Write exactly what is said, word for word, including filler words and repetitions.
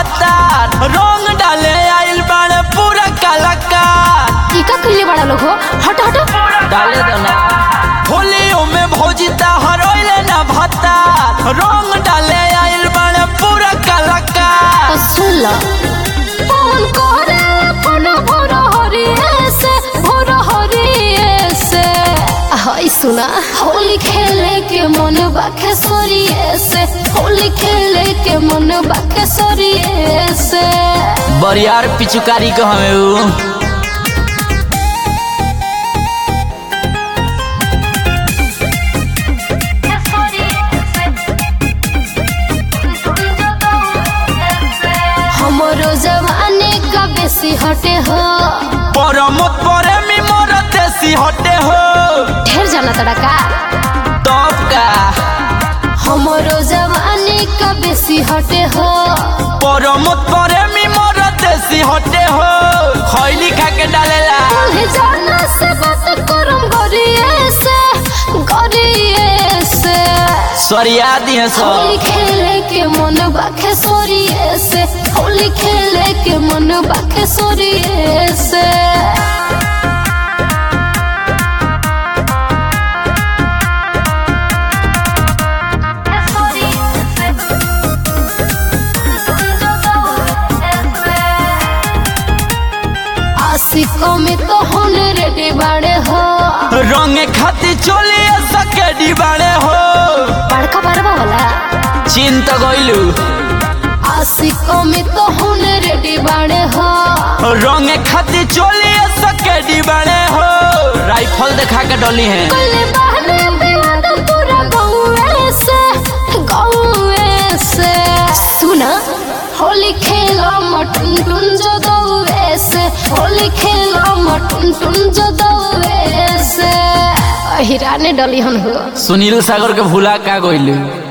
भत्तार रंग डाले आइल बाड़े पूरा कलाकार। इका कइले बड़ा लोग हो, हट हट डाले दो ना होलियों में भौजिता हरोइले ना भत्तार रंग डाले आइल बाड़े पूरा कलाकार। सुन ला पवन करे अपना भोरा हरिये से भोरा हरिये से हाय सुना होली खेले के मन बाखे सोरिये से होली खेले के मन बाखे सोरिये से बरियार पिचुकारी को हमें उ हमरो जवानी का बेसी हटे हो परमत परे में मोर देसी हटे हो ढेर जाना तड़ा का तब का हमरो जवानी का बेसी हटे हो परमत परे में मोर देसी हटे हो खैली खा के डालेला उन्हें जाना से बात करम गरिए से गरिए से सरिया दिए सो होली खेले के मन बाखे सोरिए से होली खेले के मन बाखे सोरिए से आशिकों में तो होने रेडी बाड़े हो रंग खाती चोली सकेडी बाड़े हो बड़का बरबा वाला चीन तो गइलू आशिकों में तो होने रेडी बाड़े हो रंग खाती चोली सकेडी बाड़े हो राइफल दिखा के डली है कले बहने विवाद पूरा गाँव से गाँव से सुना होली खेला मटन टुन जो दौवे से होली खेला मटन टुन जो दौवे से हिराने डली हन हो सुनील सागर के भूला का गइलू।